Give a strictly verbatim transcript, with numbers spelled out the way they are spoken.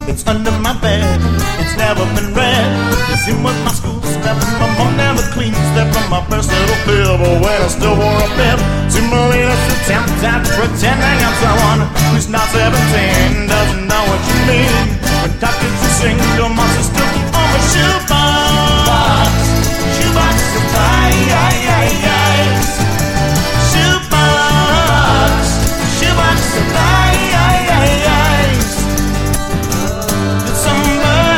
It's under my bed, it's never been read. It's in with my school step, and my mom never cleans step on my first little bib. But when I still wore a bib, simulated attempt at pretending I'm someone who's not seventeen.